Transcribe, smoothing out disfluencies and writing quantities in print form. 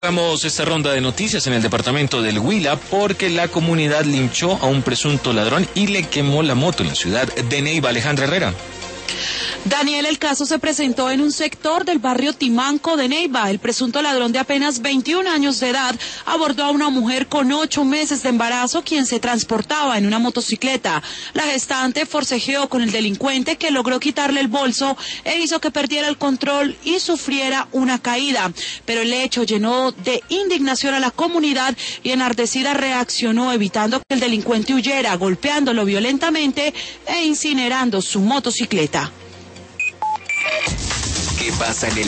Vamos esta ronda de noticias en el departamento del Huila porque la comunidad linchó a un presunto ladrón y le quemó la moto en la ciudad de Neiva. Alejandra Herrera. Daniel, el caso se presentó en un sector del barrio Timanco de Neiva. El presunto ladrón de apenas 21 años de edad abordó a una mujer con 8 meses de embarazo, quien se transportaba en una motocicleta. La gestante forcejeó con el delincuente, que logró quitarle el bolso e hizo que perdiera el control y sufriera una caída. Pero el hecho llenó de indignación a la comunidad y enardecida reaccionó, evitando que el delincuente huyera, golpeándolo violentamente e incinerando su motocicleta. ¿Qué pasa en el